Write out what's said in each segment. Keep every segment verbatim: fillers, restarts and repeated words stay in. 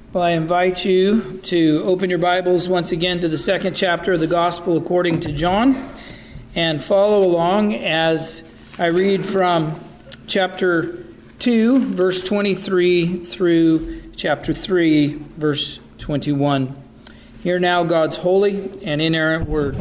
Well, I invite you to open your Bibles once again to the second chapter of the Gospel according to John and follow along as I read from chapter two, verse twenty-three through chapter three, verse twenty-one. Hear now God's holy and inerrant word.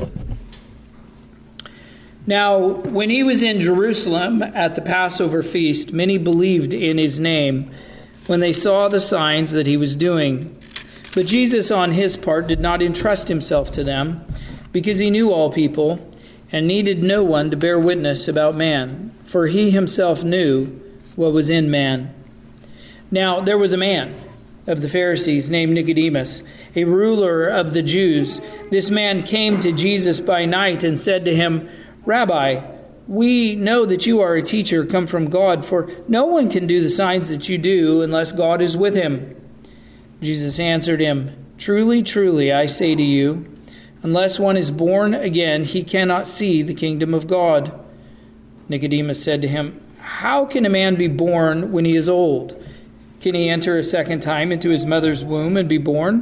Now, when he was in Jerusalem at the Passover feast, many believed in his name when they saw the signs that he was doing. But Jesus, on his part, did not entrust himself to them, because he knew all people and needed no one to bear witness about man, for he himself knew what was in man. Now there was a man of the Pharisees named Nicodemus, a ruler of the Jews. This man came to Jesus by night and said to him, "Rabbi, we know that you are a teacher come from God, for no one can do the signs that you do unless God is with him." Jesus answered him, "Truly, truly, I say to you, unless one is born again, he cannot see the kingdom of God." Nicodemus said to him, "How can a man be born when he is old? Can he enter a second time into his mother's womb and be born?"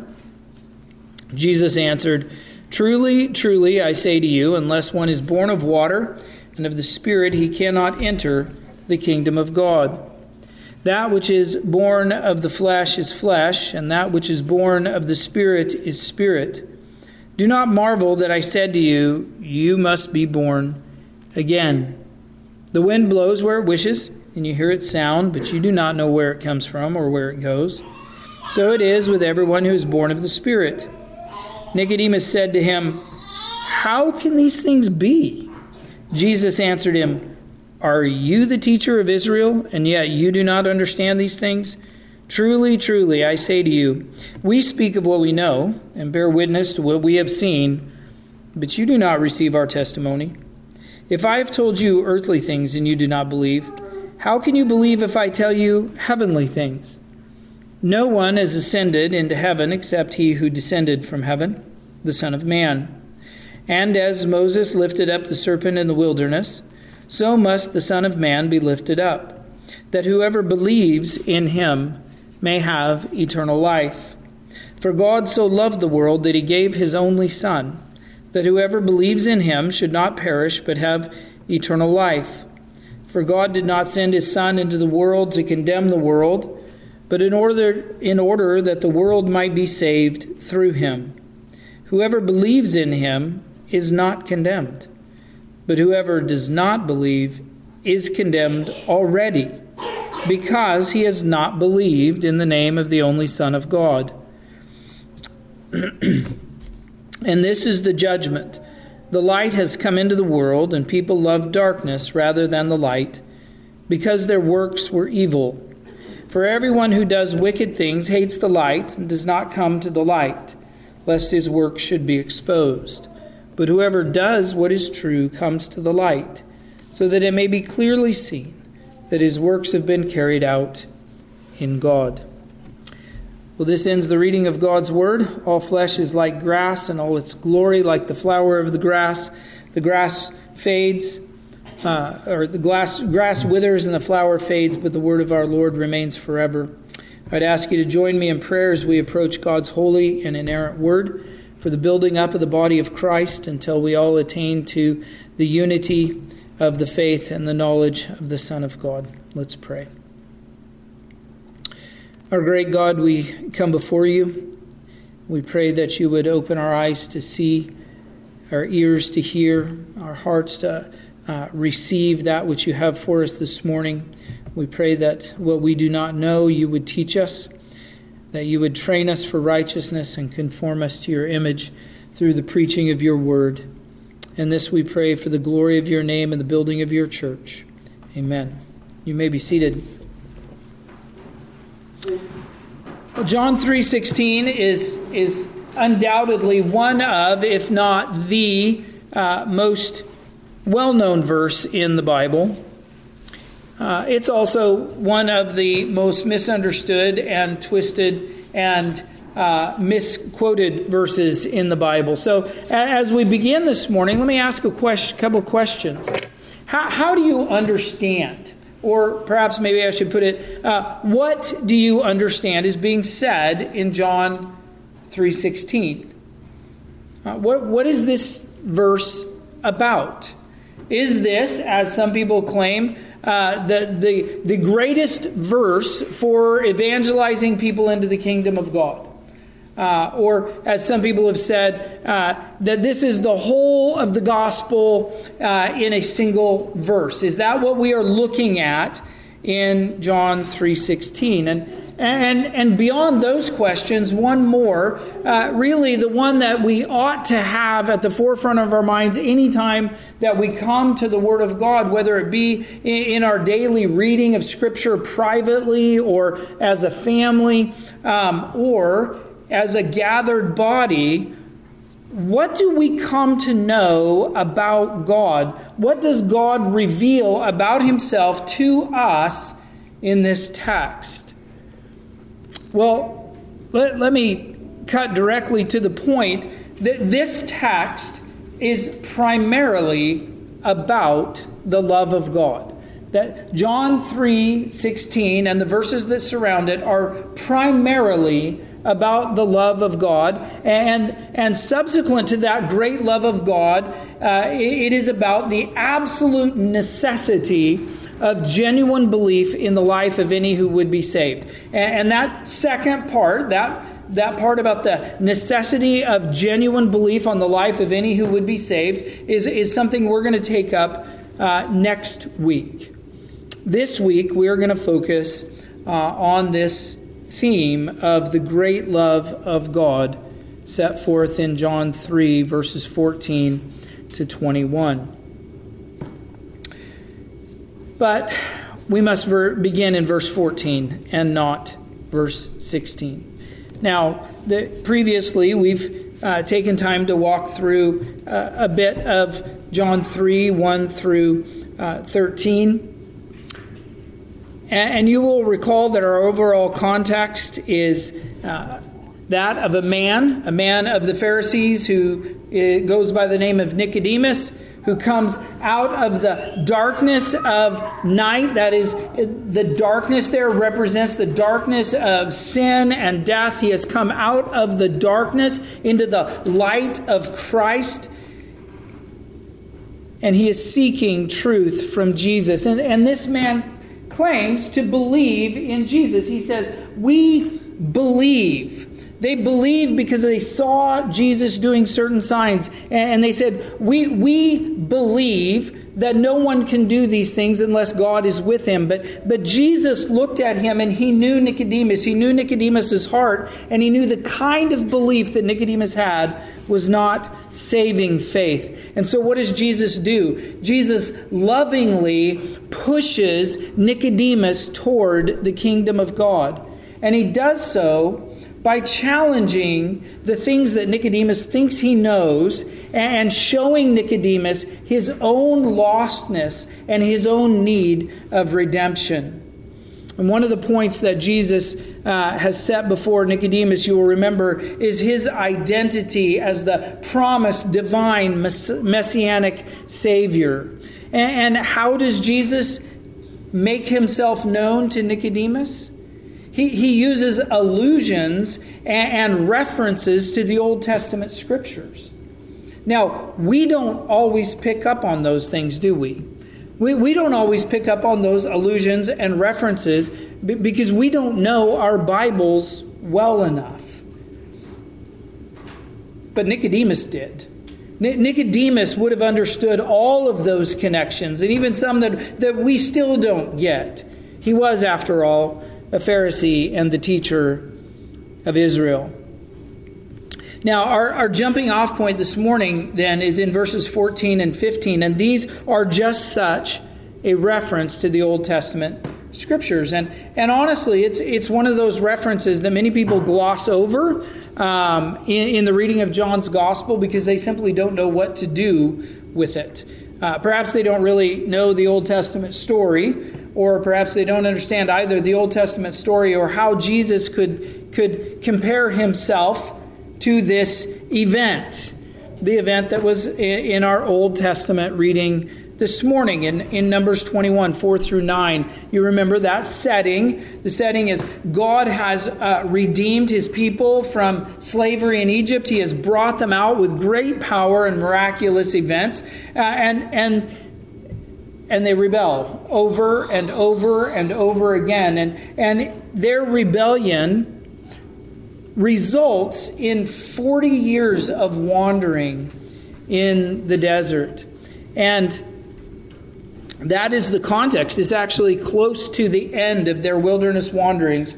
Jesus answered, "Truly, truly, I say to you, unless one is born of water and of the Spirit, he cannot enter the kingdom of God. That which is born of the flesh is flesh, and that which is born of the Spirit is spirit. Do not marvel that I said to you, you must be born again. The wind blows where it wishes, and you hear its sound, but you do not know where it comes from or where it goes. So it is with everyone who is born of the Spirit." Nicodemus said to him, "How can these things be?" Jesus answered him, "Are you the teacher of Israel, and yet you do not understand these things? Truly, truly, I say to you, we speak of what we know and bear witness to what we have seen, but you do not receive our testimony. If I have told you earthly things and you do not believe, how can you believe if I tell you heavenly things? No one has ascended into heaven except he who descended from heaven, the Son of Man. And as Moses lifted up the serpent in the wilderness, so must the Son of Man be lifted up, that whoever believes in him may have eternal life. For God so loved the world that he gave his only Son, that whoever believes in him should not perish but have eternal life. For God did not send his Son into the world to condemn the world, but in order, in order that the world might be saved through him. Whoever believes in him is not condemned, but whoever does not believe is condemned already, because he has not believed in the name of the only Son of God. And this is the judgment. The light has come into the world, and people love darkness rather than the light, because their works were evil. For everyone who does wicked things hates the light and does not come to the light, lest his works should be exposed. But whoever does what is true comes to the light, so that it may be clearly seen that his works have been carried out in God." Well, this ends the reading of God's word. All flesh is like grass, and all its glory like the flower of the grass. The grass fades, uh, or the glass, grass withers and the flower fades, but the word of our Lord remains forever. I'd ask you to join me in prayer as we approach God's holy and inerrant word, for the building up of the body of Christ until we all attain to the unity of the faith and the knowledge of the Son of God. Let's pray. Our great God, we come before you. We pray that you would open our eyes to see, our ears to hear, our hearts to uh, receive that which you have for us this morning. We pray that what we do not know, you would teach us, that you would train us for righteousness and conform us to your image through the preaching of your word. And this we pray for the glory of your name and the building of your church. Amen. You may be seated. Well, John three sixteen is, is undoubtedly one of, if not the uh, most well-known verse in the Bible. Uh, it's also one of the most misunderstood and twisted and uh, misquoted verses in the Bible. So as we begin this morning, let me ask a question, couple questions. How, how do you understand Or perhaps maybe I should put it, uh, what do you understand is being said in John three sixteen? Uh, what, what is this verse about? Is this, as some people claim, uh, the, the, the greatest verse for evangelizing people into the kingdom of God? Uh, or, as some people have said, uh, that this is the whole of the gospel uh, in a single verse. Is that what we are looking at in John three sixteen? And and and beyond those questions, one more, uh, really the one that we ought to have at the forefront of our minds anytime that we come to the Word of God, whether it be in our daily reading of Scripture privately or as a family um, or as a gathered body. What do we come to know about God? What does God reveal about Himself to us in this text? Well, let, let me cut directly to the point that this text is primarily about the love of God. That John three sixteen and the verses that surround it are primarily about the love of God, and and subsequent to that great love of God, uh, it is about the absolute necessity of genuine belief in the life of any who would be saved. And, and that second part, that that part about the necessity of genuine belief on the life of any who would be saved, is is something we're going to take up uh, next week. This week we are going to focus uh, on this theme of the great love of God set forth in John three, verses fourteen to twenty-one. But we must ver- begin in verse fourteen and not verse sixteen. Now, the, previously we've uh, taken time to walk through uh, a bit of John three, one through uh, thirteen. And you will recall that our overall context is uh, that of a man, a man of the Pharisees who goes by the name of Nicodemus, who comes out of the darkness of night. That is, the darkness there represents the darkness of sin and death. He has come out of the darkness into the light of Christ. And he is seeking truth from Jesus. And, and this man claims to believe in Jesus. He says, we believe. They believed because they saw Jesus doing certain signs. And they said, we, we believe that no one can do these things unless God is with him. But, but Jesus looked at him and he knew Nicodemus. He knew Nicodemus's heart, and he knew the kind of belief that Nicodemus had was not saving faith. And so what does Jesus do? Jesus lovingly pushes Nicodemus toward the kingdom of God. And he does so by challenging the things that Nicodemus thinks he knows and showing Nicodemus his own lostness and his own need of redemption. And one of the points that Jesus uh, has set before Nicodemus, you will remember, is his identity as the promised divine mess- messianic Savior. And, and how does Jesus make himself known to Nicodemus? He, he uses allusions and, and references to the Old Testament scriptures. Now, we don't always pick up on those things, do we? We, we don't always pick up on those allusions and references because we don't know our Bibles well enough. But Nicodemus did. Nicodemus would have understood all of those connections, and even some that, that we still don't get. He was, after all, a Pharisee and the teacher of Israel. Now, our, our jumping off point this morning then is in verses fourteen and fifteen, and these are just such a reference to the Old Testament scriptures. And and honestly, it's it's one of those references that many people gloss over um, in, in the reading of John's Gospel because they simply don't know what to do with it. Uh, perhaps they don't really know the Old Testament story, or perhaps they don't understand either the Old Testament story or how Jesus could could compare himself to this event, the event that was in our Old Testament reading this morning in, in Numbers twenty-one, four through nine. You remember that setting. The setting is God has uh, redeemed his people from slavery in Egypt. He has brought them out with great power and miraculous events. Uh, and and and they rebel over and over and over again. And, and their rebellion results in forty years of wandering in the desert. And that is the context. It's actually close to the end of their wilderness wanderings.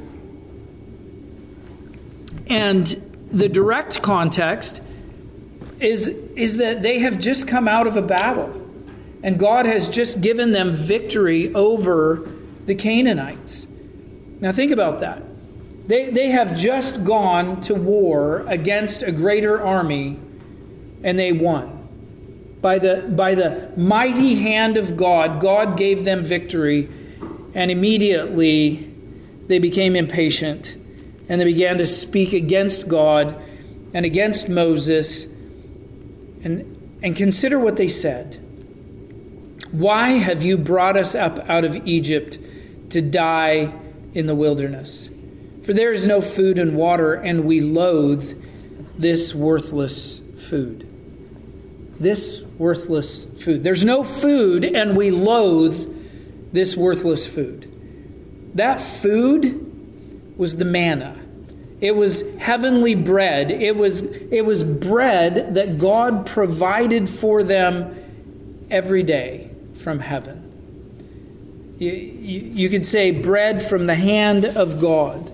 And the direct context is, is that they have just come out of a battle. And God has just given them victory over the Canaanites. Now think about that. They, they have just gone to war against a greater army, and they won. By the, by the mighty hand of God, God gave them victory, and immediately they became impatient, and they began to speak against God and against Moses. And, and consider what they said. Why have you brought us up out of Egypt to die in the wilderness? For there is no food and water, and we loathe this worthless food. This worthless food. There's no food, and we loathe this worthless food. That food was the manna. It was heavenly bread. It was, it was bread that God provided for them every day from heaven. You, you, you could say bread from the hand of God.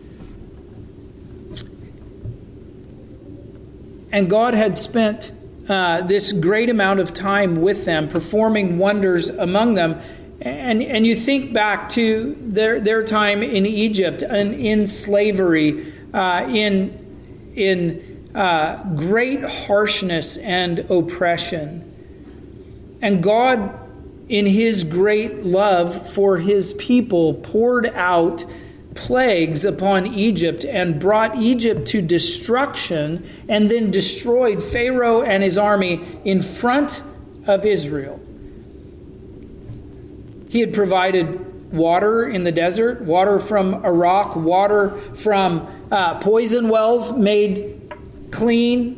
And God had spent uh, this great amount of time with them, performing wonders among them. And, and you think back to their, their time in Egypt and in slavery, uh, in, in uh, great harshness and oppression. And God, in his great love for his people, poured out plagues upon Egypt and brought Egypt to destruction, and then destroyed Pharaoh and his army in front of Israel. He had provided water in the desert, water from a rock, water from uh, poison wells made clean,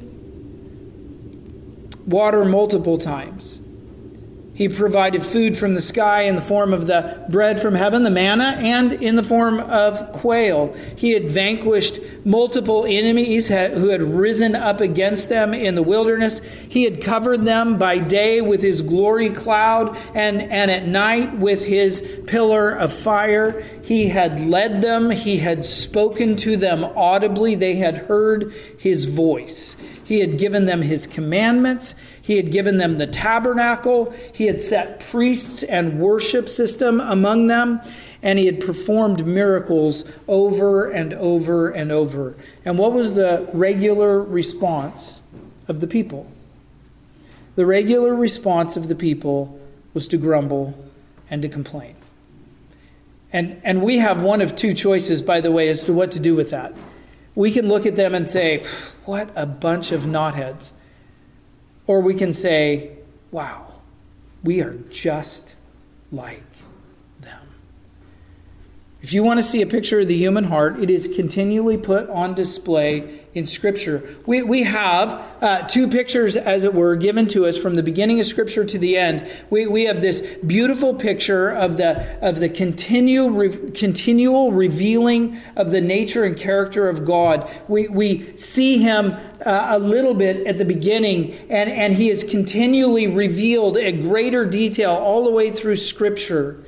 water multiple times. He provided food from the sky in the form of the bread from heaven, the manna, and in the form of quail. He had vanquished multiple enemies who had risen up against them in the wilderness. He had covered them by day with his glory cloud, and, and at night with his pillar of fire. He had led them. He had spoken to them audibly. They had heard his voice. He had given them his commandments. He had given them the tabernacle. He had set priests and worship system among them. And he had performed miracles over and over and over. And what was the regular response of the people? The regular response of the people was to grumble and to complain. And, and we have one of two choices, by the way, as to what to do with that. We can look at them and say, what a bunch of knotheads. Or we can say, wow, we are just like them. If you want to see a picture of the human heart, it is continually put on display in Scripture. We, we have uh, two pictures, as it were, given to us from the beginning of Scripture to the end. We, we have this beautiful picture of the, of the continual, re, continual revealing of the nature and character of God. We, we see him uh, a little bit at the beginning, and, and he is continually revealed at greater detail all the way through Scripture.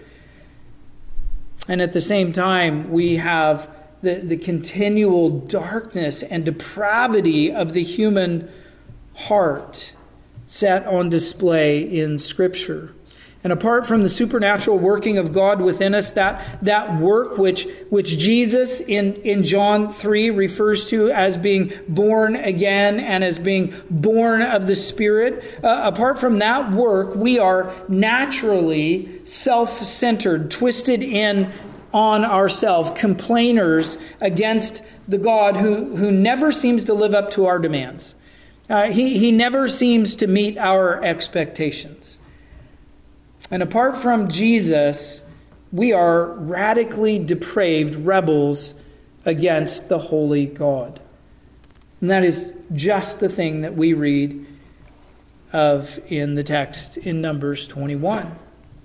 And at the same time, we have the, the continual darkness and depravity of the human heart set on display in Scripture. And apart from the supernatural working of God within us, that, that work which, which Jesus in, in John three refers to as being born again and as being born of the Spirit, uh, apart from that work, we are naturally self-centered, twisted in on ourselves, complainers against the God who, who never seems to live up to our demands. Uh, he, he never seems to meet our expectations. And apart from Jesus, we are radically depraved rebels against the holy God. And that is just the thing that we read of in the text in Numbers twenty-one.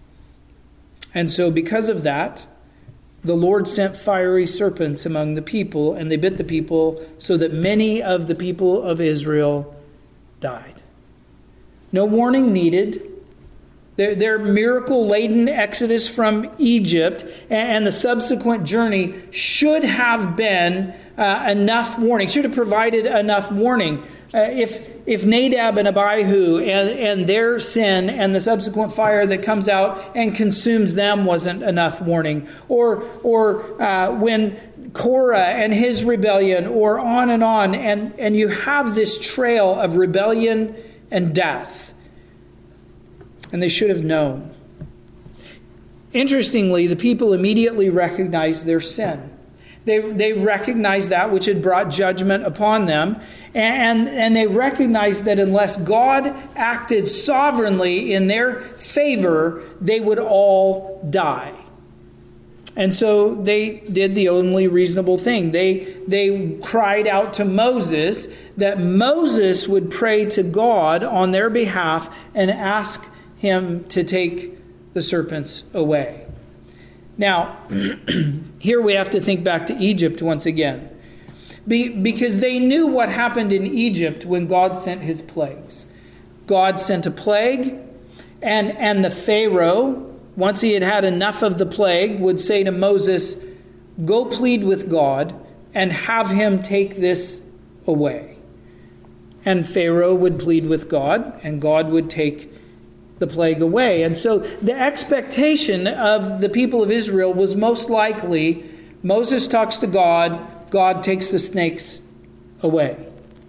And so because of that, the Lord sent fiery serpents among the people, and they bit the people, so that many of the people of Israel died. No warning needed. Their, their miracle-laden exodus from Egypt and the subsequent journey should have been uh, enough warning, should have provided enough warning. Uh, if if Nadab and Abihu and, and their sin and the subsequent fire that comes out and consumes them wasn't enough warning, or or uh, when Korah and his rebellion, or on and on, and, and you have this trail of rebellion and death, and they should have known. Interestingly, the people immediately recognized their sin. They they recognized that which had brought judgment upon them. And, and they recognized that unless God acted sovereignly in their favor, they would all die. And so they did the only reasonable thing. They, they cried out to Moses that Moses would pray to God on their behalf and ask him to take the serpents away. Now, here we have to think back to Egypt once again. Be, because they knew what happened in Egypt when God sent his plagues. God sent a plague, and, and the Pharaoh, once he had had enough of the plague, would say to Moses, "Go plead with God and have him take this away." And Pharaoh would plead with God, and God would take the plague away. And so the expectation of the people of Israel was most likely Moses talks to God, God takes the snakes away.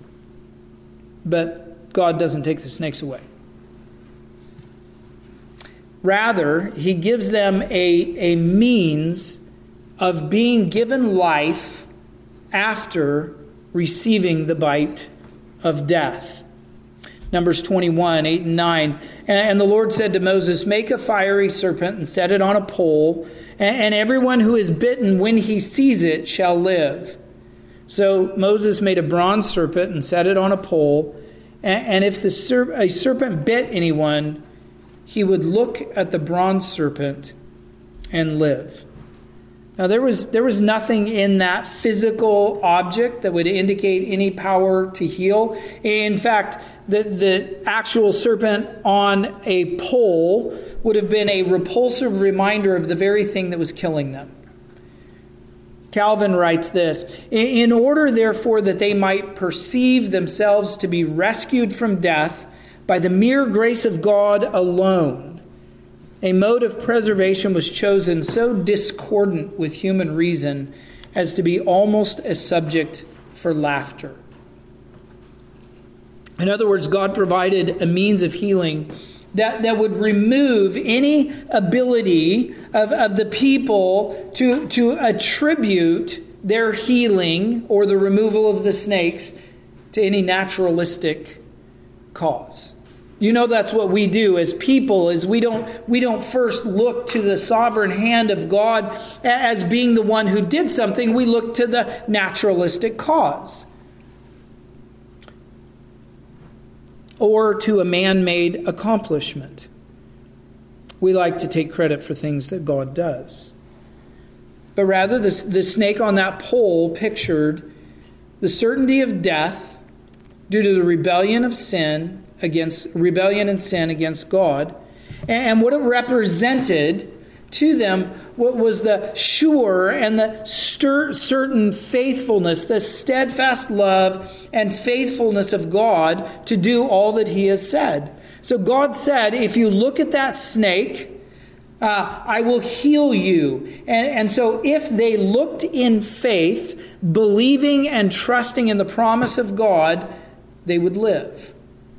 But God doesn't take the snakes away. Rather, he gives them a, a means of being given life after receiving the bite of death. Numbers twenty-one, eight and nine. And the Lord said to Moses, "Make a fiery serpent and set it on a pole, and everyone who is bitten when he sees it shall live." So Moses made a bronze serpent and set it on a pole, and if the serp- a serpent bit anyone, he would look at the bronze serpent and live. Now there was there was nothing in that physical object that would indicate any power to heal. In fact, the, the actual serpent on a pole would have been a repulsive reminder of the very thing that was killing them. Calvin writes this: "In order, therefore, that they might perceive themselves to be rescued from death by the mere grace of God alone, a mode of preservation was chosen so discordant with human reason as to be almost a subject for laughter." In other words, God provided a means of healing that, that would remove any ability of, of the people to, to attribute their healing or the removal of the snakes to any naturalistic cause. You know, that's what we do as people, is we don't we don't first look to the sovereign hand of God as being the one who did something. We look to the naturalistic cause, or to a man-made accomplishment. We like to take credit for things that God does. But rather, the, the snake on that pole pictured the certainty of death due to the rebellion of sin against rebellion and sin against God, and what it represented to them what was the sure and the stir, certain faithfulness, the steadfast love and faithfulness of God to do all that he has said. So God said, if you look at that snake, uh, I will heal you. And, and so if they looked in faith, believing and trusting in the promise of God, they would live.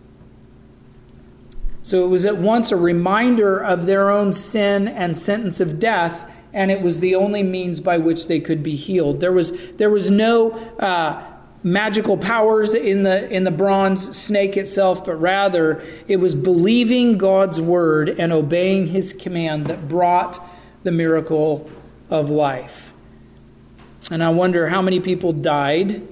So it was at once a reminder of their own sin and sentence of death, and it was the only means by which they could be healed. There was there was no uh, magical powers in the in the bronze snake itself, but rather it was believing God's word and obeying his command that brought the miracle of life. And I wonder how many people died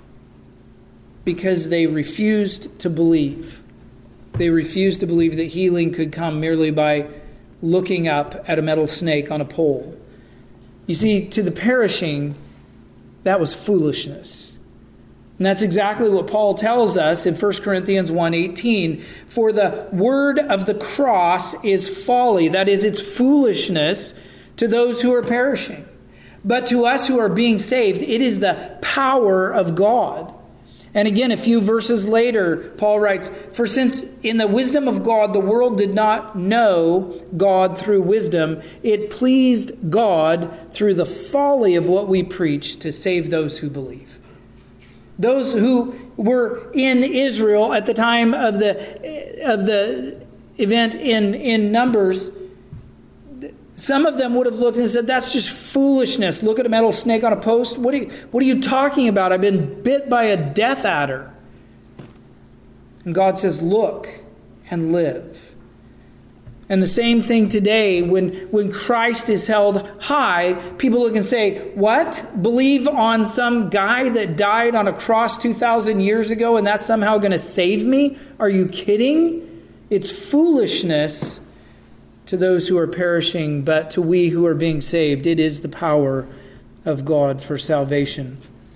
because they refused to believe. They refused to believe that healing could come merely by looking up at a metal snake on a pole. You see, to the perishing, that was foolishness. And that's exactly what Paul tells us in First Corinthians one eighteen. For the word of the cross is folly. That is, it's foolishness to those who are perishing. But to us who are being saved, it is the power of God. And again, a few verses later, Paul writes, for since in the wisdom of God, the world did not know God through wisdom, it pleased God through the folly of what we preach to save those who believe. Those who were in Israel at the time of the of the event in, in Numbers, some of them would have looked and said, that's just foolishness. Look at a metal snake on a post. What are you, what are you talking about? I've been bit by a death adder. And God says, look and live. And the same thing today, when, when Christ is held high, people look and say, what? Believe on some guy that died on a cross two thousand years ago and that's somehow going to save me? Are you kidding? It's foolishness to those who are perishing, but to we who are being saved, it is the power of God for salvation.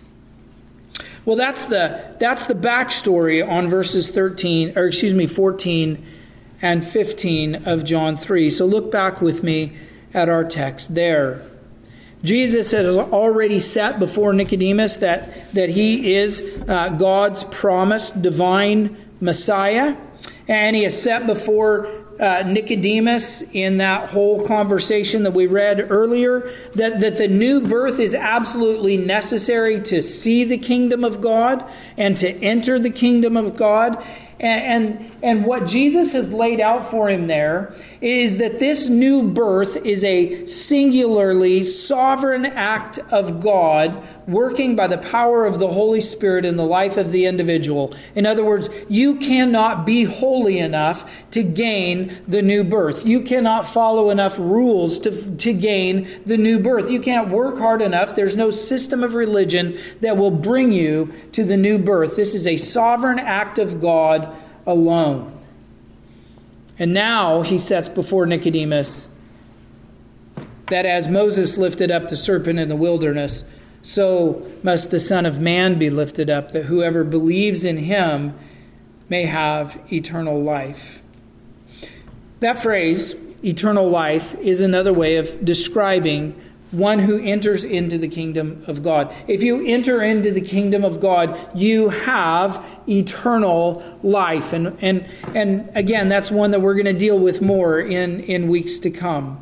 Well, that's the that's the backstory on verses thirteen, or excuse me, fourteen and fifteen of John three. So look back with me at our text there. Jesus has already set before Nicodemus that, that he is uh, God's promised divine Messiah, and he has set before Uh, Nicodemus in that whole conversation that we read earlier, that, that the new birth is absolutely necessary to see the kingdom of God and to enter the kingdom of God. And, and, and what Jesus has laid out for him there is that this new birth is a singularly sovereign act of God working by the power of the Holy Spirit in the life of the individual. In other words, you cannot be holy enough to gain the new birth. You cannot follow enough rules to, to gain the new birth. You can't work hard enough. There's no system of religion that will bring you to the new birth. This is a sovereign act of God alone. And now he sets before Nicodemus that as Moses lifted up the serpent in the wilderness, so must the Son of Man be lifted up, that whoever believes in him may have eternal life. That phrase, eternal life, is another way of describing one who enters into the kingdom of God. If you enter into the kingdom of God, you have eternal life. And and and again, that's one that we're going to deal with more in, in weeks to come.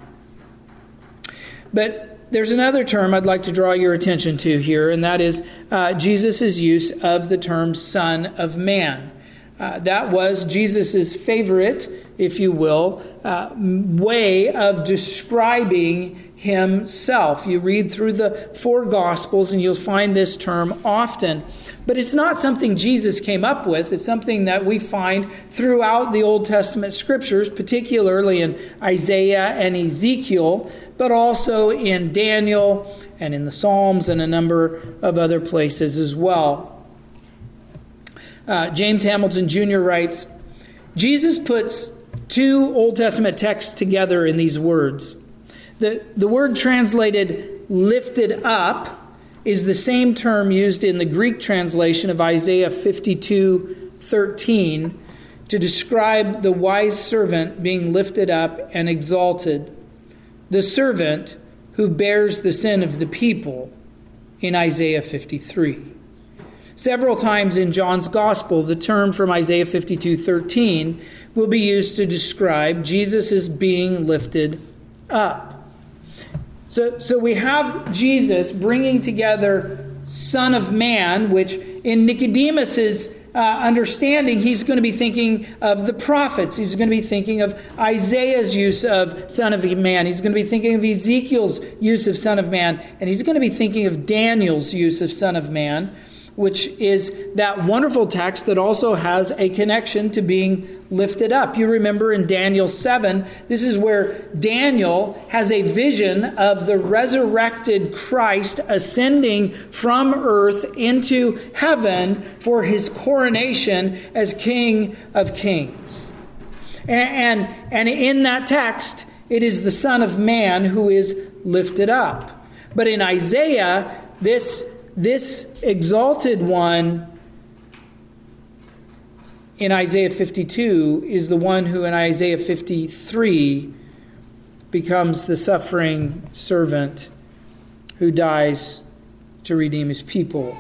But there's another term I'd like to draw your attention to here, and that is uh, Jesus' use of the term Son of Man. Uh, that was Jesus' favorite, if you will, uh, way of describing himself. You read through the four Gospels and you'll find this term often. But it's not something Jesus came up with. It's something that we find throughout the Old Testament Scriptures, particularly in Isaiah and Ezekiel, but also in Daniel and in the Psalms and a number of other places as well. Uh, James Hamilton Junior writes, Jesus puts two Old Testament texts together in these words. The, the word translated lifted up is the same term used in the Greek translation of Isaiah fifty-two thirteen to describe the wise servant being lifted up and exalted. The servant who bears the sin of the people in Isaiah fifty-three. Several times in John's Gospel, the term from Isaiah fifty-two thirteen will be used to describe Jesus as being lifted up. So, so we have Jesus bringing together Son of Man, which in Nicodemus's uh, understanding, he's going to be thinking of the prophets. He's going to be thinking of Isaiah's use of Son of Man. He's going to be thinking of Ezekiel's use of Son of Man. And he's going to be thinking of Daniel's use of Son of Man. which is that wonderful text that also has a connection to being lifted up. You remember in Daniel seven, this is where Daniel has a vision of the resurrected Christ ascending from earth into heaven for his coronation as King of Kings. And, and, and in that text, it is the Son of Man who is lifted up. But in Isaiah, this This exalted one in Isaiah fifty-two is the one who in Isaiah fifty-three becomes the suffering servant who dies to redeem his people.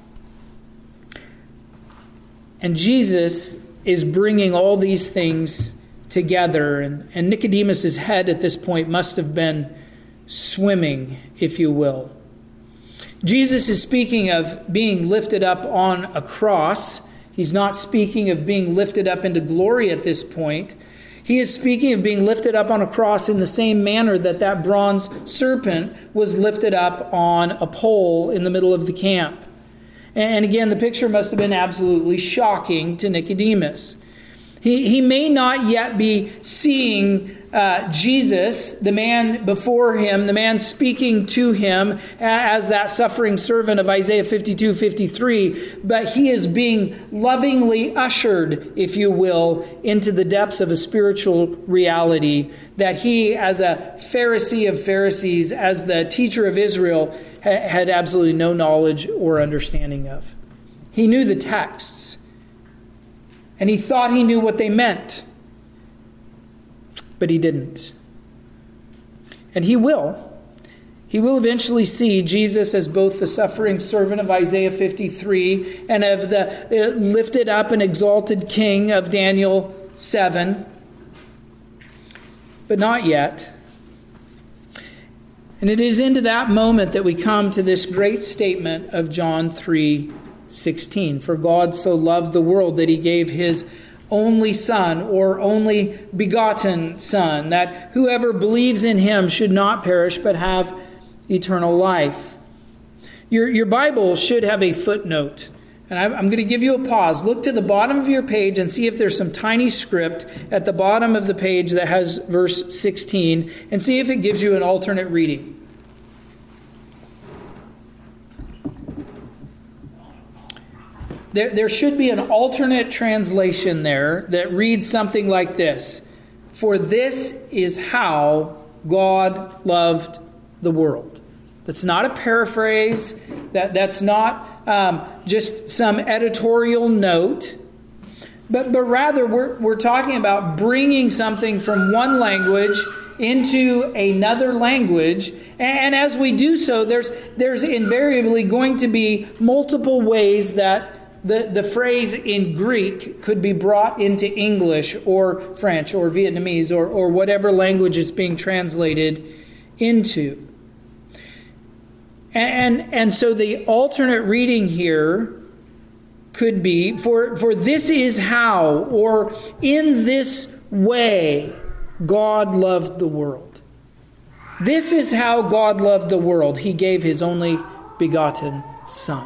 And Jesus is bringing all these things together. And, and Nicodemus's head at this point must have been swimming, if you will. Jesus is speaking of being lifted up on a cross. He's not speaking of being lifted up into glory at this point. He is speaking of being lifted up on a cross in the same manner that that bronze serpent was lifted up on a pole in the middle of the camp. And again, the picture must have been absolutely shocking to Nicodemus. He, he may not yet be seeing uh, Jesus, the man before him, the man speaking to him as that suffering servant of Isaiah fifty-two, fifty-three, but he is being lovingly ushered, if you will, into the depths of a spiritual reality that he, as a Pharisee of Pharisees, as the teacher of Israel, ha- had absolutely no knowledge or understanding of. He knew the texts. And he thought he knew what they meant. But he didn't. And he will. He will eventually see Jesus as both the suffering servant of Isaiah fifty-three and of the lifted up and exalted king of Daniel seven. But not yet. And it is into that moment that we come to this great statement of John three sixteen. For God so loved the world that he gave his only Son, or only begotten Son, that whoever believes in him should not perish but have eternal life. Your, your Bible should have a footnote. And I'm, I'm going to give you a pause. Look to the bottom of your page and see if there's some tiny script at the bottom of the page that has verse sixteen, and see if it gives you an alternate reading. There, there should be an alternate translation there that reads something like this. For this is how God loved the world. That's not a paraphrase. That, that's not um, just some editorial note. But, but rather, we're, we're talking about bringing something from one language into another language. And, and as we do so, there's, there's invariably going to be multiple ways that The, the phrase in Greek could be brought into English or French or Vietnamese or, or whatever language it's being translated into. And, and so the alternate reading here could be, for, for this is how, or in this way, God loved the world. This is how God loved the world. He gave his only begotten Son.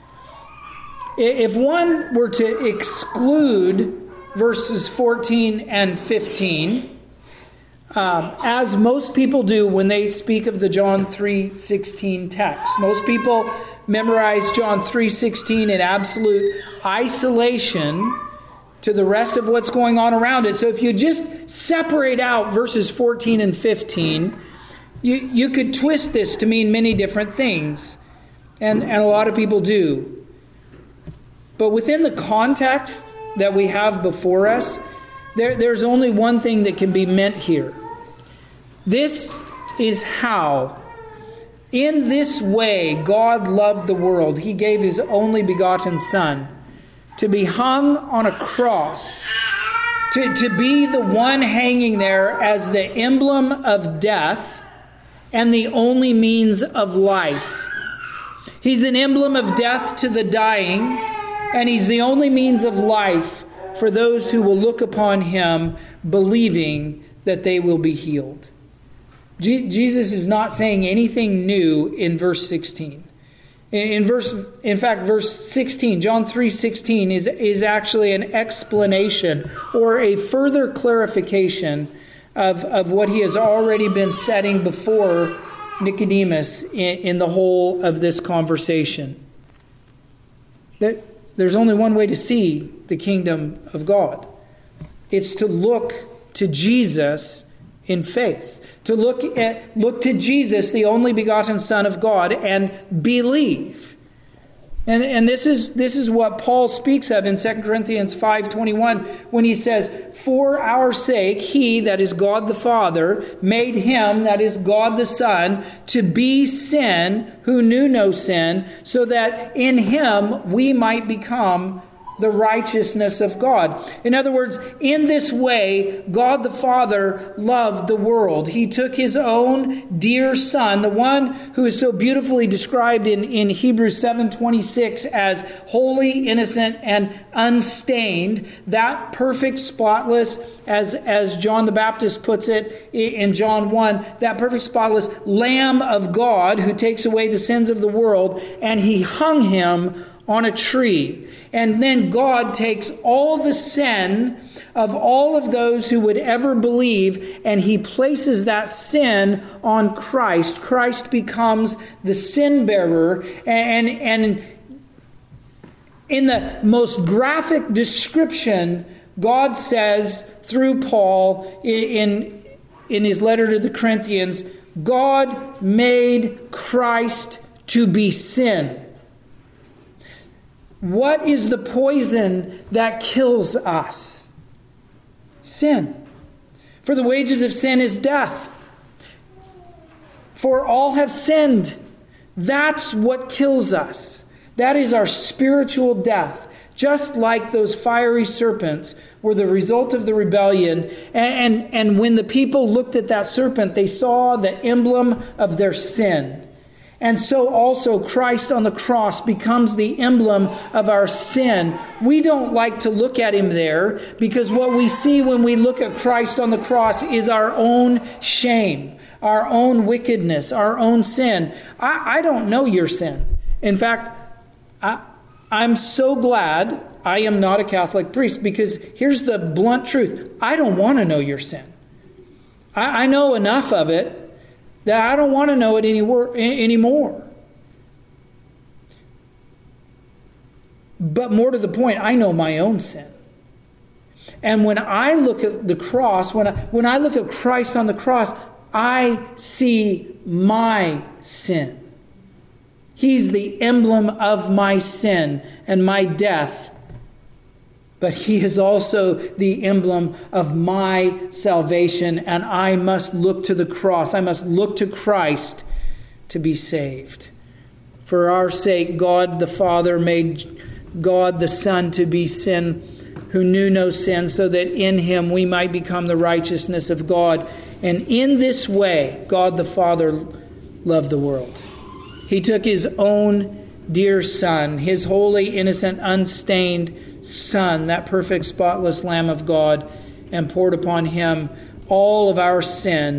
If one were to exclude verses fourteen and fifteen, um, as most people do when they speak of the John three sixteen text, most people memorize John three sixteen in absolute isolation to the rest of what's going on around it. So if you just separate out verses fourteen and fifteen, you, you could twist this to mean many different things. And, and a lot of people do. But within the context that we have before us, there, there's only one thing that can be meant here. This is how, in this way, God loved the world. He gave his only begotten Son to be hung on a cross, to, to be the one hanging there as the emblem of death and the only means of life. He's an emblem of death to the dying, and he's the only means of life for those who will look upon him believing that they will be healed. Je- Jesus is not saying anything new in verse sixteen. In verse, in fact, verse sixteen, John three sixteen is, is actually an explanation or a further clarification of, of what he has already been setting before Nicodemus in, in the whole of this conversation. That there's only one way to see the kingdom of God. It's to look to Jesus in faith. To look at look to Jesus, the only begotten Son of God, and believe. And, and this is this is what Paul speaks of in Second Corinthians five twenty-one when he says, "For our sake, he," that is God the Father, "made him," that is God the Son, "to be sin who knew no sin, so that in him we might become the righteousness of God." In other words, in this way, God the Father loved the world. He took his own dear Son, the one who is so beautifully described in, in Hebrews seven twenty-six as holy, innocent, and unstained, that perfect, spotless, as, as John the Baptist puts it in John one, that perfect, spotless Lamb of God who takes away the sins of the world, and he hung him on a tree. And then God takes all the sin of all of those who would ever believe, and he places that sin on Christ. Christ becomes the sin bearer. And, and in the most graphic description, God says through Paul in, in his letter to the Corinthians, God made Christ to be sin. What is the poison that kills us? Sin. For the wages of sin is death. For all have sinned. That's what kills us. That is our spiritual death. Just like those fiery serpents were the result of the rebellion. And, and, and when the people looked at that serpent, they saw the emblem of their sin. And so also Christ on the cross becomes the emblem of our sin. We don't like to look at him there because what we see when we look at Christ on the cross is our own shame, our own wickedness, our own sin. I, I don't know your sin. In fact, I, I'm so glad I am not a Catholic priest, because here's the blunt truth. I don't want to know your sin. I, I know enough of it that I don't want to know it any wor- anymore. But more to the point, I know my own sin. And when I look at the cross, when I, when I look at Christ on the cross, I see my sin. He's the emblem of my sin and my death. But he is also the emblem of my salvation, and I must look to the cross. I must look to Christ to be saved. For our sake, God the Father made God the Son to be sin who knew no sin, so that in him we might become the righteousness of God. And in this way, God the Father loved the world. He took his own dear Son, his holy, innocent, unstained Son, that perfect, spotless Lamb of God, and poured upon him all of our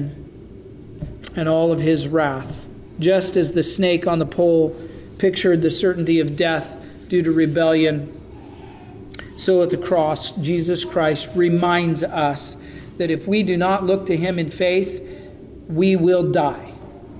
sin and all of his wrath. Just as the snake on the pole pictured the certainty of death due to rebellion, so at the cross, Jesus Christ reminds us that if we do not look to him in faith, we will die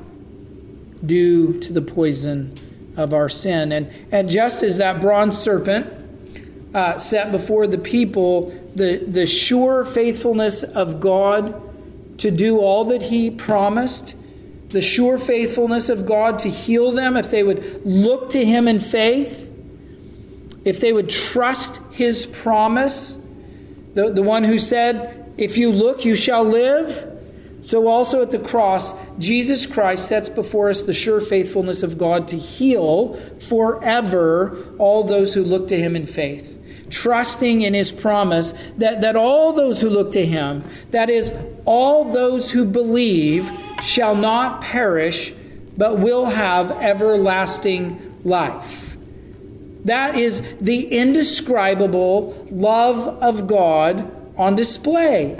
due to the poison of our sin. And, and just as that bronze serpent Uh, set before the people the, the sure faithfulness of God to do all that he promised, the sure faithfulness of God to heal them if they would look to him in faith, if they would trust his promise, the, the one who said, "If you look, you shall live." So also at the cross, Jesus Christ sets before us the sure faithfulness of God to heal forever all those who look to him in faith, trusting in his promise that, that all those who look to him, that is, all those who believe, shall not perish, but will have everlasting life. That is the indescribable love of God on display.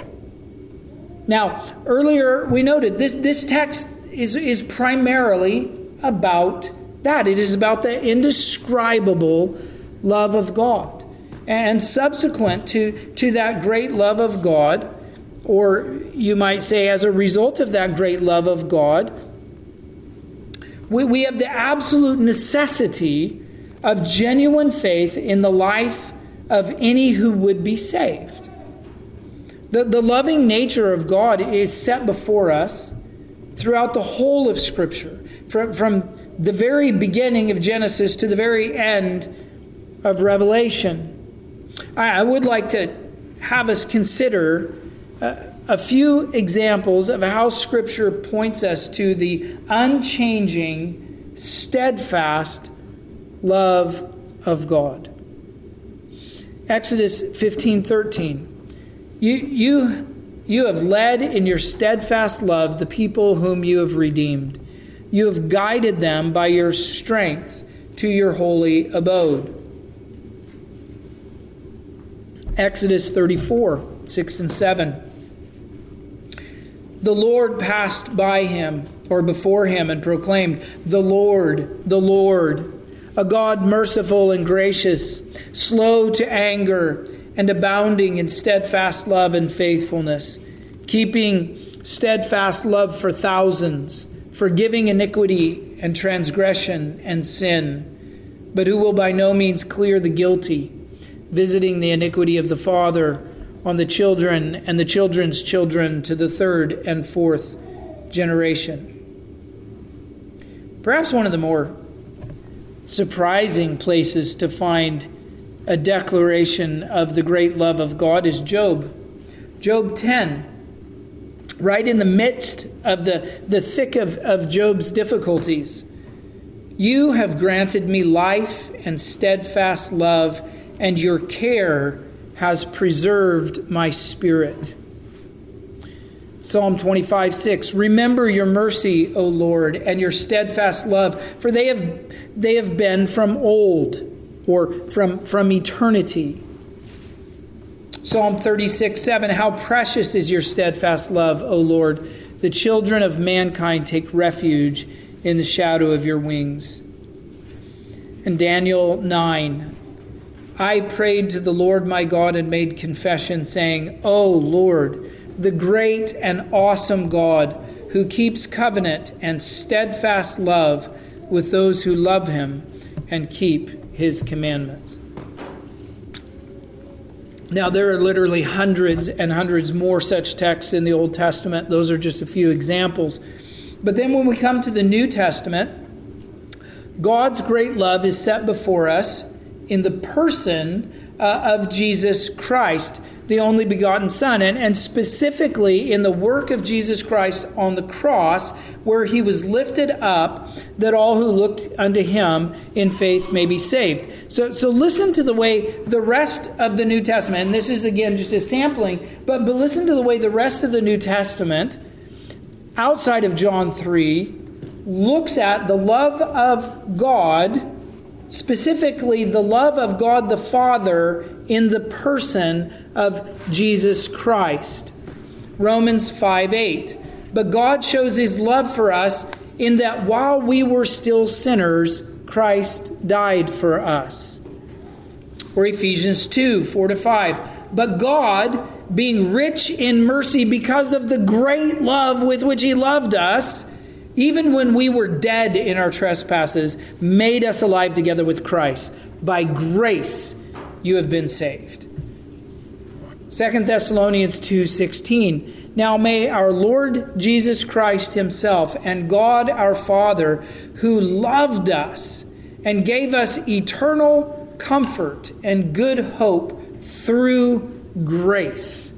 Now, earlier we noted this, this text is, is primarily about that. It is about the indescribable love of God. And subsequent to, to that great love of God, or you might say as a result of that great love of God, we, we have the absolute necessity of genuine faith in the life of any who would be saved. The, the loving nature of God is set before us throughout the whole of Scripture, from, from the very beginning of Genesis to the very end of Revelation. I, I would like to have us consider uh, a few examples of how Scripture points us to the unchanging, steadfast love of God. Exodus fifteen thirteen. You, you, you have led in your steadfast love the people whom you have redeemed. You have guided them by your strength to your holy abode. Exodus thirty-four, six and seven. The Lord passed by him, or before him, and proclaimed, "The Lord, the Lord, a God merciful and gracious, slow to anger, and abounding in steadfast love and faithfulness, keeping steadfast love for thousands, forgiving iniquity and transgression and sin, but who will by no means clear the guilty, visiting the iniquity of the father on the children and the children's children to the third and fourth generation." Perhaps one of the more surprising places to find a declaration of the great love of God is Job. Job ten. Right in the midst of the, the thick of, of Job's difficulties. "You have granted me life and steadfast love, and your care has preserved my spirit." Psalm twenty-five six. "Remember your mercy, O Lord, and your steadfast love, for they have they have been from old," or from, from eternity. Psalm thirty-six seven. "How precious is your steadfast love, O Lord. The children of mankind take refuge in the shadow of your wings." And Daniel nine. "I prayed to the Lord my God and made confession, saying, O Lord, the great and awesome God, who keeps covenant and steadfast love with those who love him and keep his commandments." Now, there are literally hundreds and hundreds more such texts in the Old Testament. Those are just a few examples. But then when we come to the New Testament, God's great love is set before us in the person uh, of Jesus Christ, the only begotten Son, and, and specifically in the work of Jesus Christ on the cross, where he was lifted up, that all who looked unto him in faith may be saved. So, so listen to the way the rest of the New Testament, and this is again just a sampling, but, but listen to the way the rest of the New Testament, outside of John three, looks at the love of God, specifically the love of God the Father in the person of Jesus Christ. Romans five eight. "But God shows his love for us in that while we were still sinners, Christ died for us." Or Ephesians two four to five. "But God, being rich in mercy because of the great love with which he loved us, even when we were dead in our trespasses, made us alive together with Christ. By grace you have been saved." Second Thessalonians two sixteen. "Now may our Lord Jesus Christ himself and God our Father, who loved us and gave us eternal comfort and good hope through grace."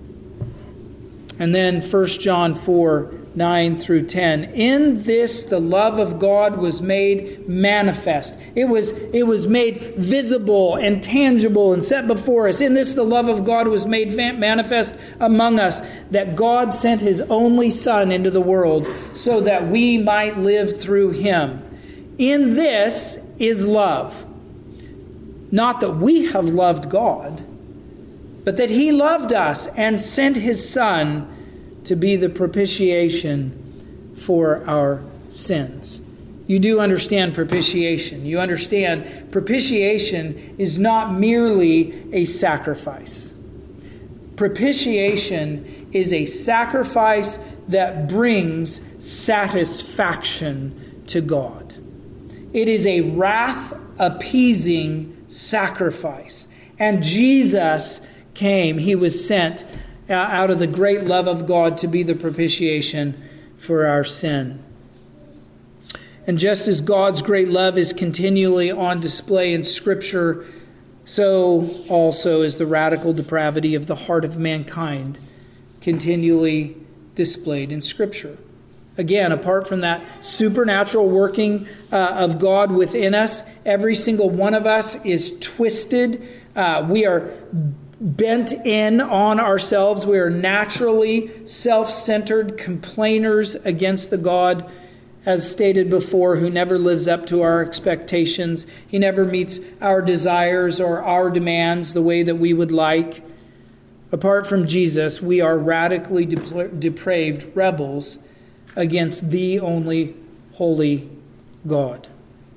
And then First John four nine through ten. "In this the love of God was made manifest." It was, it was made visible and tangible and set before us. "In this the love of God was made manifest among us, that God sent his only Son into the world so that we might live through him. In this is love. Not that we have loved God, but that he loved us and sent his Son to be the propitiation for our sins." you do understand propitiation. You understand propitiation is not merely a sacrifice. Propitiation is a sacrifice that brings satisfaction to God. It is a wrath-appeasing sacrifice. And Jesus came. He was sent out of the great love of God to be the propitiation for our sin. And just as God's great love is continually on display in Scripture, so also is the radical depravity of the heart of mankind continually displayed in Scripture. Again, apart from that supernatural working uh, of God within us, every single one of us is twisted. Uh, we are bent in on ourselves. We are naturally self-centered complainers against the God, as stated before, who never lives up to our expectations. He never meets our desires or our demands the way that we would like. Apart from Jesus, we are radically depra- depraved rebels against the only holy God.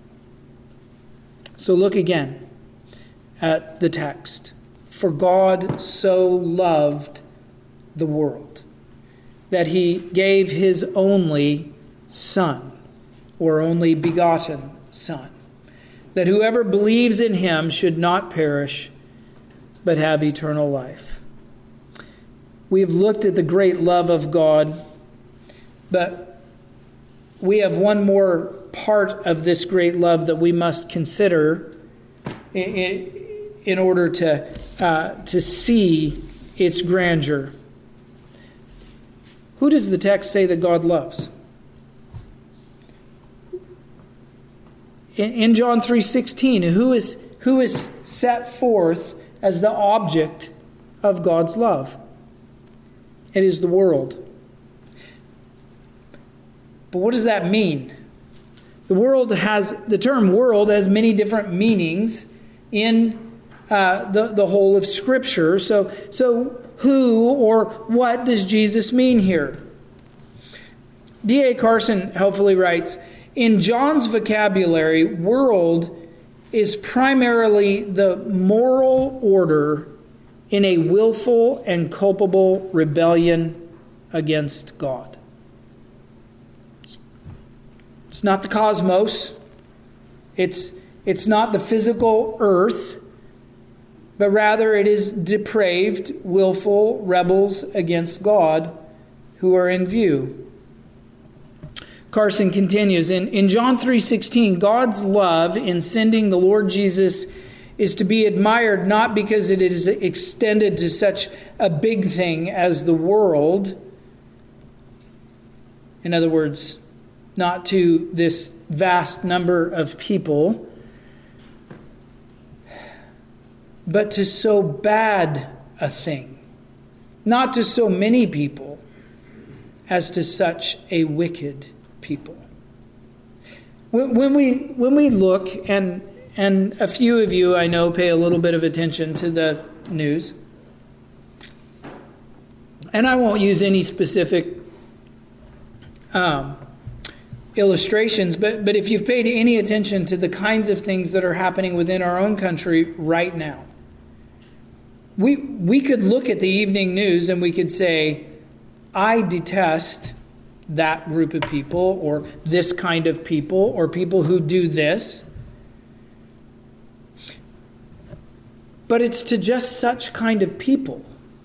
So look again at the text. For God so loved the world that he gave his only Son, or only begotten Son, that whoever believes in him should not perish, but have eternal life. We have looked at the great love of God, but we have one more part of this great love that we must consider in, in order to, uh, to see its grandeur. Who does the text say that God loves? In, in John three sixteen, who is, who is set forth as the object of God's love? It is the world. But what does that mean? The world has, the term world has many different meanings in uh, the, the whole of Scripture. So, so who or what does Jesus mean here? D A Carson helpfully writes, in John's vocabulary, world is primarily the moral order in a willful and culpable rebellion against God. It's not the cosmos. It's, it's not the physical earth. But rather it is depraved, willful rebels against God who are in view. Carson continues, in, in John three sixteen, God's love in sending the Lord Jesus is to be admired not because it is extended to such a big thing as the world. In other words, not to this vast number of people, but to so bad a thing. Not to so many people, as to such a wicked people. When we when we look, and and a few of you I know pay a little bit of attention to the news, and I won't use any specific um, illustrations, but, but if you've paid any attention to the kinds of things that are happening within our own country right now, we we could look at the evening news and we could say, I detest that group of people, or this kind of people, or people who do this. But it's to just such kind of people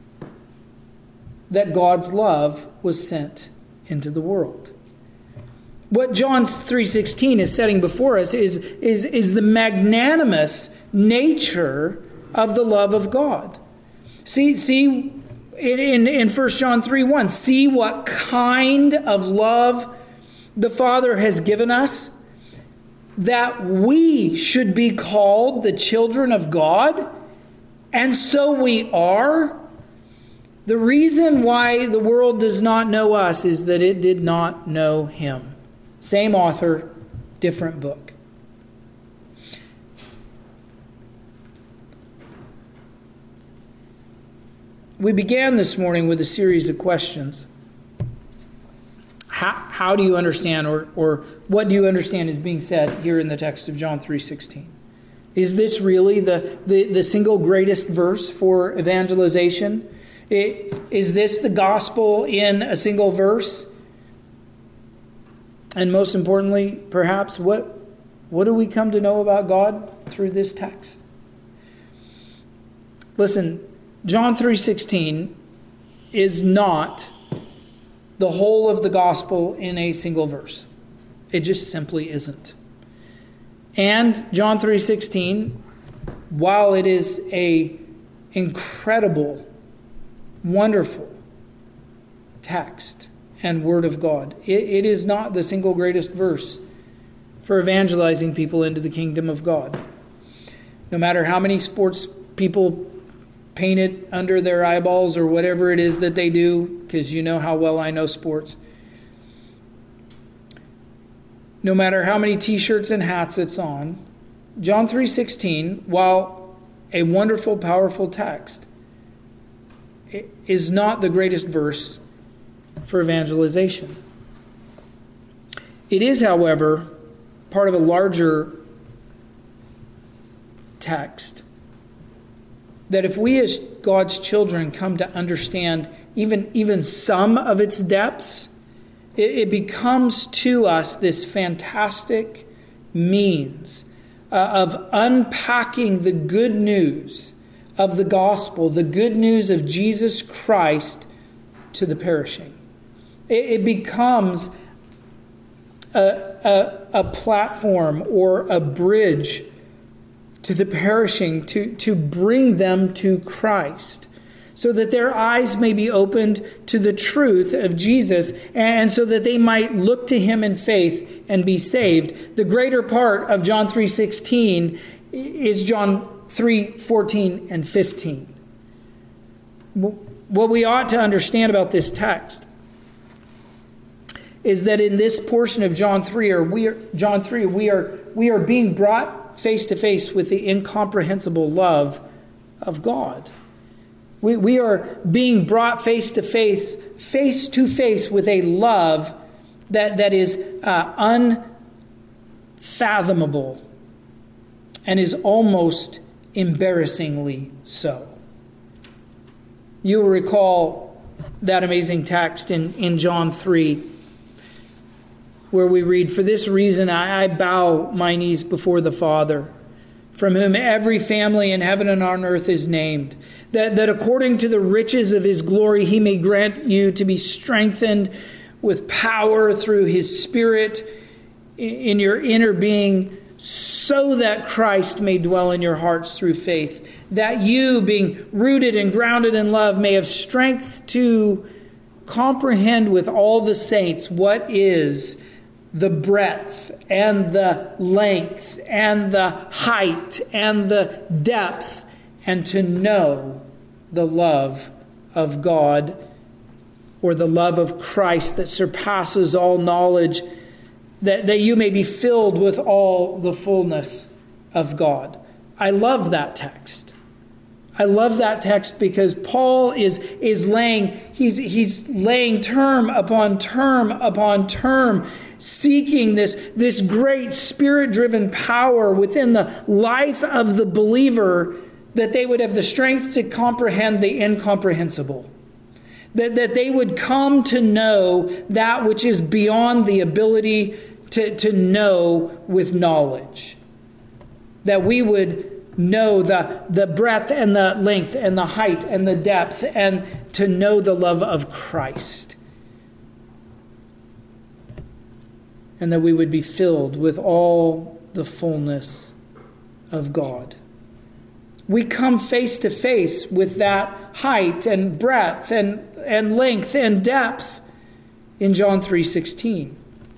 that God's love was sent into the world. What John three sixteen is setting before us is, is, is the magnanimous nature of the love of God. See, see in, in, in First John three one, see what kind of love the Father has given us, that we should be called the children of God, and so we are. The reason why the world does not know us is that it did not know him. Same author, different book. We began this morning with a series of questions. How, how do you understand, or, or what do you understand is being said here in the text of John three sixteen? Is this really the, the, the single greatest verse for evangelization? It, is this the gospel in a single verse? And most importantly, perhaps, what, what do we come to know about God through this text? Listen, John three sixteen is not the whole of the gospel in a single verse. It just simply isn't. And John three sixteen, while it is a incredible, wonderful text and word of God, it, it is not the single greatest verse for evangelizing people into the kingdom of God. No matter how many sports people paint it under their eyeballs or whatever it is that they do, because you know how well I know sports. No matter how many t-shirts and hats it's on, John three sixteen, while a wonderful, powerful text, is not the greatest verse for evangelization. It is, however, part of a larger text that if we as God's children come to understand even, even some of its depths, it, it becomes to us this fantastic means uh, of unpacking the good news of the gospel, the good news of Jesus Christ to the perishing. It, it becomes a, a, a platform or a bridge to the perishing, to, to bring them to Christ, so that their eyes may be opened to the truth of Jesus, and so that they might look to him in faith and be saved. The greater part of John three sixteen is John three fourteen and fifteen. What we ought to understand about this text is that in this portion of John three, or we are, John three, we are we are being brought face to face with the incomprehensible love of God. We, we are being brought face to face, face to face with a love that, that is uh, unfathomable and is almost embarrassingly so. You will recall that amazing text in, in John three, where we read, "For this reason I, I bow my knees before the Father, from whom every family in heaven and on earth is named, that, that according to the riches of his glory he may grant you to be strengthened with power through his Spirit in your inner being, so that Christ may dwell in your hearts through faith, that you, being rooted and grounded in love, may have strength to comprehend with all the saints what is the breadth and the length and the height and the depth, and to know the love of God, or the love of Christ that surpasses all knowledge, that, that you may be filled with all the fullness of God." I love that text. I love that text because Paul is, is laying, he's, he's laying term upon term upon term, seeking this, this great Spirit-driven power within the life of the believer, that they would have the strength to comprehend the incomprehensible. That, that they would come to know that which is beyond the ability to, to know with knowledge. That we would know the, the breadth and the length and the height and the depth, and to know the love of Christ. And that we would be filled with all the fullness of God. We come face to face with that height and breadth and, and length and depth in John three sixteen.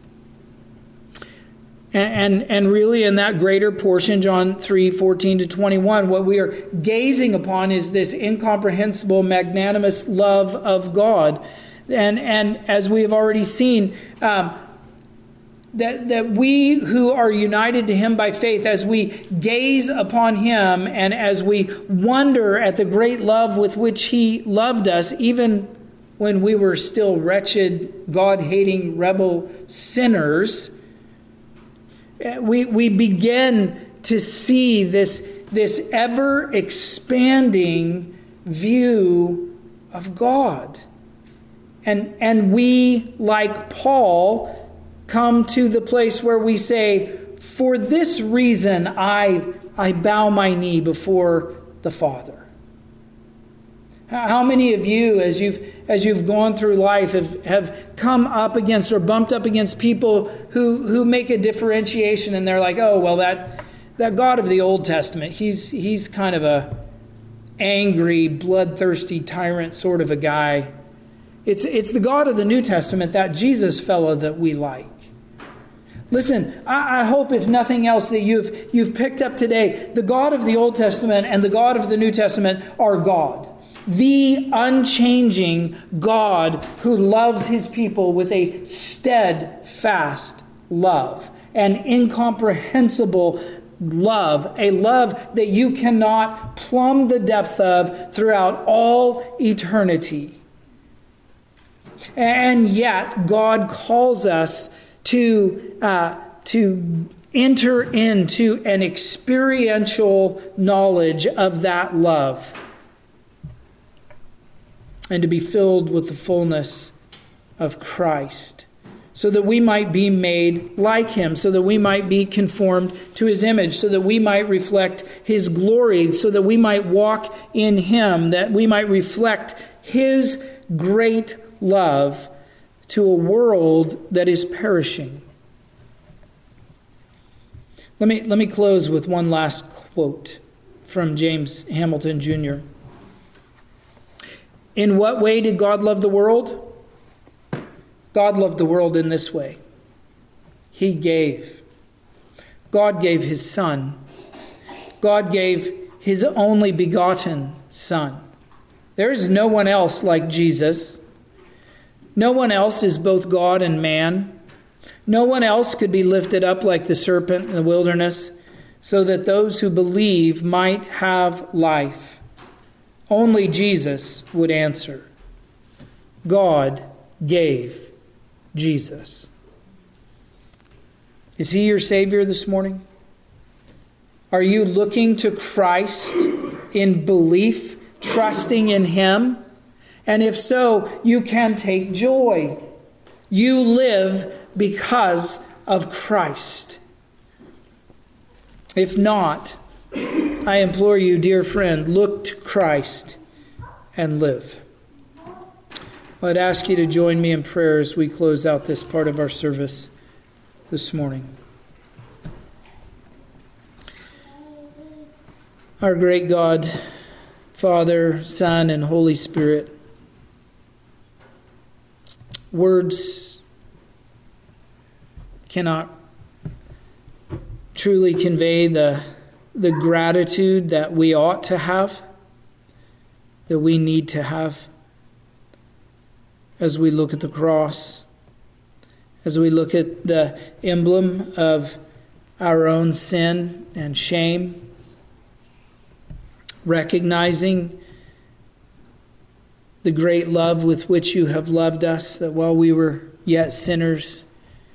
And, and, and really in that greater portion, John three fourteen to twenty-one, what we are gazing upon is this incomprehensible, magnanimous love of God. And, and as we have already seen, um, That, that we who are united to him by faith, as we gaze upon him and as we wonder at the great love with which he loved us, even when we were still wretched, God-hating, rebel sinners, we, we begin to see this, this ever-expanding view of God. And, and we, like Paul, come to the place where we say, for this reason I, I bow my knee before the Father. How many of you, as you've as you've gone through life, have, have come up against or bumped up against people who, who make a differentiation, and they're like, oh, well, that that God of the Old Testament, he's he's kind of a angry, bloodthirsty tyrant sort of a guy. It's it's the God of the New Testament, that Jesus fellow, that we like. Listen, I, I hope, if nothing else, that you've you've picked up today, the God of the Old Testament and the God of the New Testament are God. The unchanging God who loves his people with a steadfast love, an incomprehensible love, a love that you cannot plumb the depth of throughout all eternity. And yet, God calls us to, uh, to enter into an experiential knowledge of that love, and to be filled with the fullness of Christ, so that we might be made like him, so that we might be conformed to his image, so that we might reflect his glory, so that we might walk in him, that we might reflect his great love to a world that is perishing. Let me, let me close with one last quote from James Hamilton Junior In what way did God love the world? God loved the world in this way. He gave. God gave his Son. God gave his only begotten Son. There is no one else like Jesus. No one else is both God and man. No one else could be lifted up like the serpent in the wilderness, so that those who believe might have life. Only Jesus would answer. God gave Jesus. Is he your Savior this morning? Are you looking to Christ in belief, trusting in him? And if so, you can take joy. You live because of Christ. If not, I implore you, dear friend, look to Christ and live. I'd ask you to join me in prayer as we close out this part of our service this morning. Our great God, Father, Son, and Holy Spirit, words cannot truly convey the, the gratitude that we ought to have, that we need to have, as we look at the cross, as we look at the emblem of our own sin and shame, recognizing the great love with which you have loved us, that while we were yet sinners,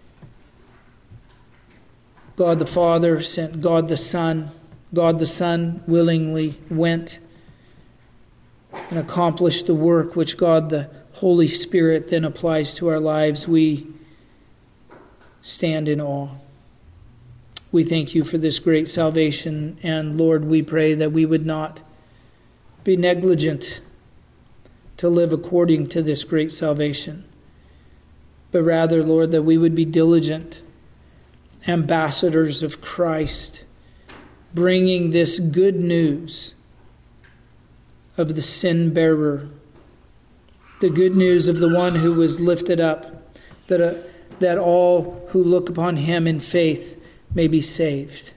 God the Father sent God the Son. God the Son willingly went and accomplished the work which God the Holy Spirit then applies to our lives. We stand in awe. We thank you for this great salvation, and Lord, we pray that we would not be negligent to live according to this great salvation, but rather, Lord, that we would be diligent ambassadors of Christ, bringing this good news of the sin bearer, the good news of the one who was lifted up, that, uh, that all who look upon him in faith may be saved.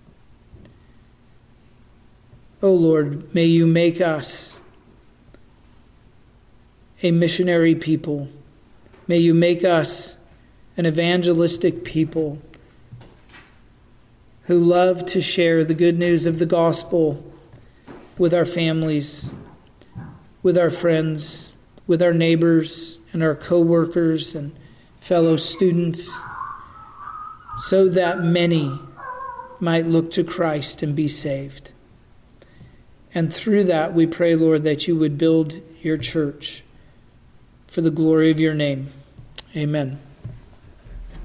O Lord, may you make us a missionary people. May you make us an evangelistic people who love to share the good news of the gospel with our families, with our friends, with our neighbors and our co-workers and fellow students, so that many might look to Christ and be saved. And through that, we pray, Lord, that you would build your church for the glory of your name. Amen.